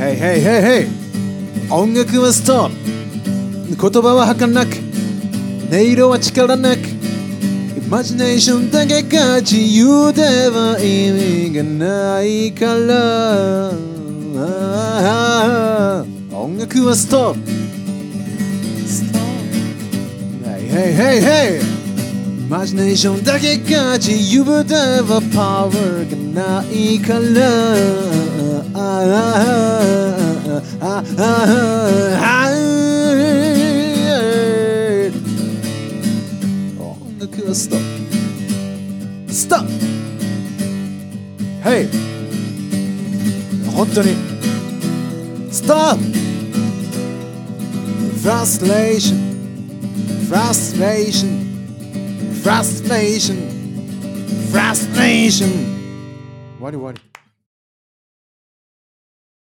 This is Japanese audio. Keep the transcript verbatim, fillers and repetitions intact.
Hey hey hey hey 音楽はストップ言葉は儚く音色は力なくイマジネーションだけが自由では意味がないから音楽はストップ Hey hey hey hey イマジネーションだけが自由ではパワーがないから音楽はストップストップ Hey 本当にストップ Frustration Frustration Frustration Frustration 終わり終わり